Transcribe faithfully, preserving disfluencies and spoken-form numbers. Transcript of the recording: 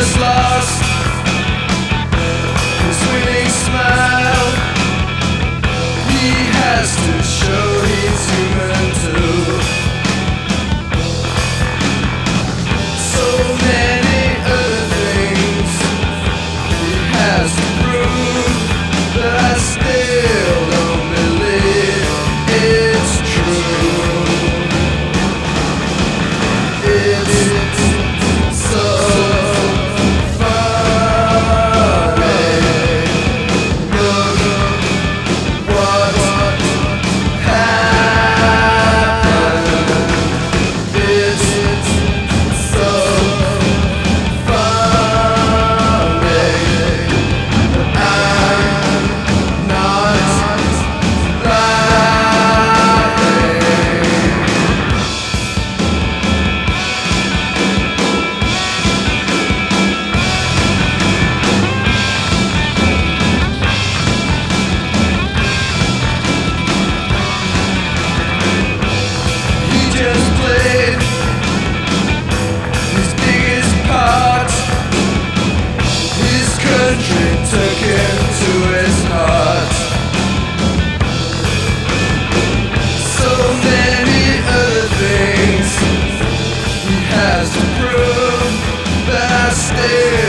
has lost his winning smile. He has to show he's human too. So many other things he has to prove, but I still don't believe it's true. It's so funny. Look what happened. It's so funny. I'm not lying. He just played his biggest part. His country took him to his heart. So many other things he has to prove, but I still